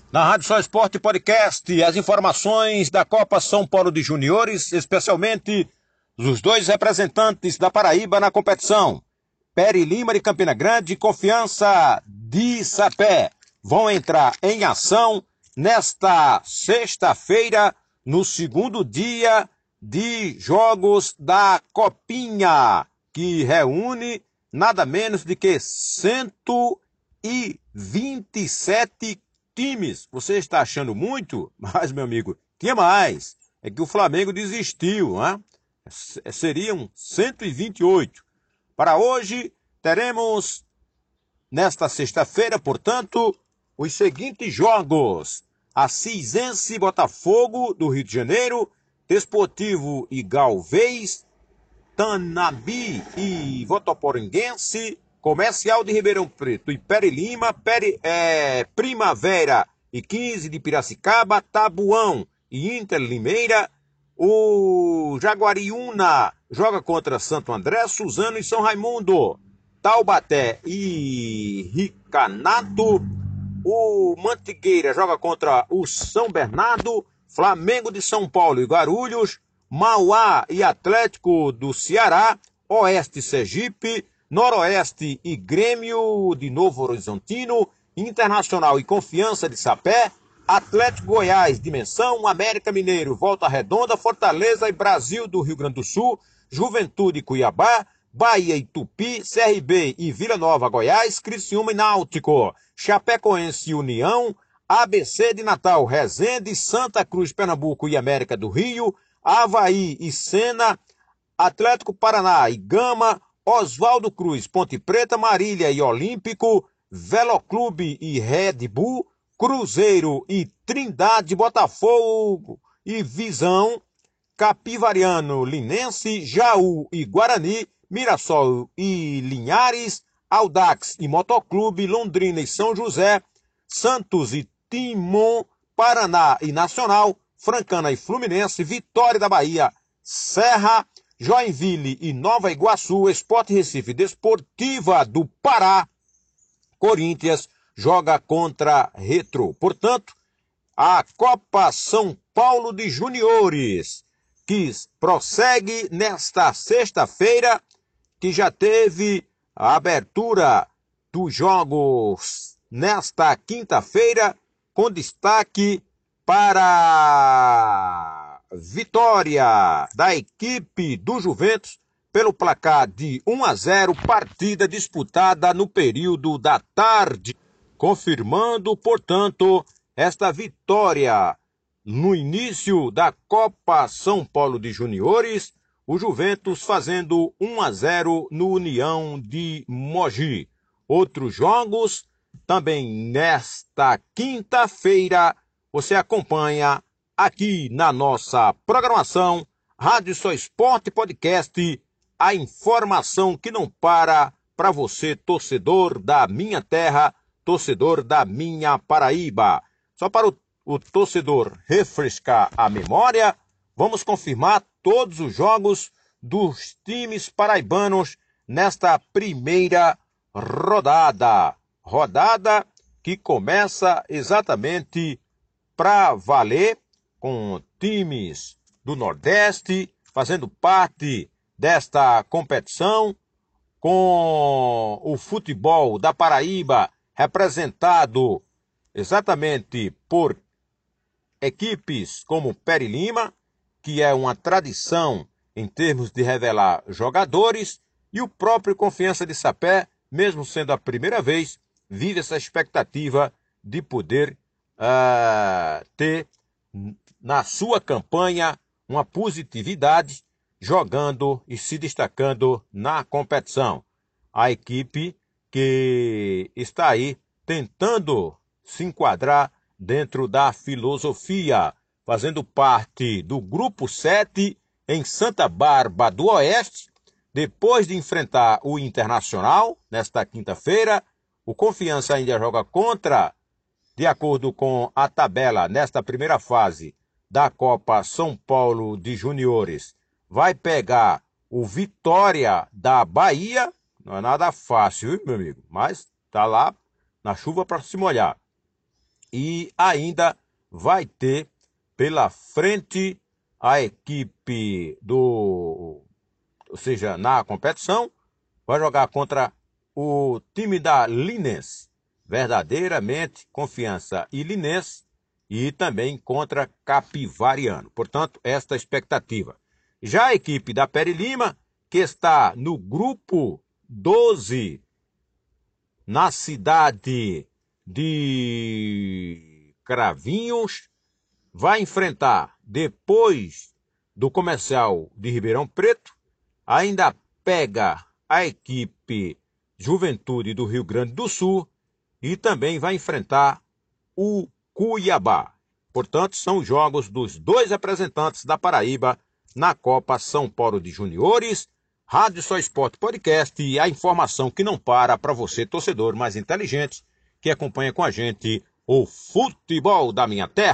Na Rádio Só Esporte Podcast, as informações da Copa São Paulo de Juniores, especialmente dos dois representantes da Paraíba na competição. Peri Lima de Campina Grande e Confiança de Sapé vão entrar em ação nesta sexta-feira, no segundo dia de jogos da Copinha, que reúne nada menos de que 127 times. Você está achando muito? Mas, meu amigo, tinha mais. É que o Flamengo desistiu, né? Seriam 128. Para hoje, teremos, nesta sexta-feira, portanto, os seguintes jogos. A Cisense Botafogo, do Rio de Janeiro, Desportivo e Galvez, Tanabi e Votoporinguense, Comercial de Ribeirão Preto e Peri Lima, Primavera e 15 de Piracicaba, Tabuão e Inter Limeira. O Jaguariúna joga contra Santo André, Suzano e São Raimundo. Taubaté e Ricanato. O Mantigueira joga contra o São Bernardo. Flamengo de São Paulo e Guarulhos. Mauá e Atlético do Ceará. Oeste Sergipe. Noroeste e Grêmio de Novo Horizontino, Internacional e Confiança de Sapé, Atlético Goiás, Dimensão, América Mineiro, Volta Redonda, Fortaleza e Brasil do Rio Grande do Sul, Juventude Cuiabá, Bahia e Tupi, CRB e Vila Nova Goiás, Criciúma e Náutico, Chapecoense e União, ABC de Natal, Resende, Santa Cruz, Pernambuco e América do Rio, Avaí e Sena, Atlético Paraná e Gama, Oswaldo Cruz, Ponte Preta, Marília e Olímpico, Veloclube e Red Bull, Cruzeiro e Trindade, Botafogo e Visão, Capivariano, Linense, Jaú e Guarani, Mirassol e Linhares, Audax e Motoclube, Londrina e São José, Santos e Timon, Paraná e Nacional, Francana e Fluminense, Vitória da Bahia, Serra, Joinville e Nova Iguaçu, Sport Recife, Desportiva do Pará, Corinthians joga contra Retro. Portanto, a Copa São Paulo de Juniores, que prossegue nesta sexta-feira, que já teve a abertura dos jogos nesta quinta-feira, com destaque para vitória da equipe do Juventus pelo placar de 1-0, partida disputada no período da tarde, confirmando, portanto, esta vitória no início da Copa São Paulo de Juniores, o Juventus fazendo 1-0 no União de Mogi. Outros jogos, também nesta quinta-feira, você acompanha aqui na nossa programação Rádio Só Esporte Podcast, a informação que não para você, torcedor da minha terra, torcedor da minha Paraíba. Só para o torcedor refrescar a memória, vamos confirmar todos os jogos dos times paraibanos nesta primeira rodada. Rodada que começa exatamente para valer, com times do Nordeste fazendo parte desta competição, com o futebol da Paraíba representado exatamente por equipes como Peri Lima, que é uma tradição em termos de revelar jogadores, e o próprio Confiança de Sapé, mesmo sendo a primeira vez, vive essa expectativa de poder ter na sua campanha uma positividade, jogando e se destacando na competição. A equipe que está aí tentando se enquadrar dentro da filosofia, fazendo parte do Grupo 7 em Santa Bárbara do Oeste, depois de enfrentar o Internacional nesta quinta-feira. O Confiança ainda joga contra, de acordo com a tabela, nesta primeira fase da Copa São Paulo de Juniores, vai pegar o Vitória da Bahia. Não é nada fácil, viu, meu amigo? Mas tá lá na chuva para se molhar. E ainda vai ter pela frente a equipe ou seja, na competição, vai jogar contra o time da Linense, verdadeiramente Confiança e Linense, e também contra Capivariano. Portanto, esta expectativa. Já a equipe da Peri Lima, que está no grupo 12, na cidade de Cravinhos, vai enfrentar, depois do Comercial de Ribeirão Preto, ainda pega a equipe Juventude do Rio Grande do Sul e também vai enfrentar o Cuiabá. Portanto, são os jogos dos dois representantes da Paraíba na Copa São Paulo de Juniores. Rádio Só Esporte Podcast e a informação que não para você, torcedor mais inteligente, que acompanha com a gente o futebol da minha terra.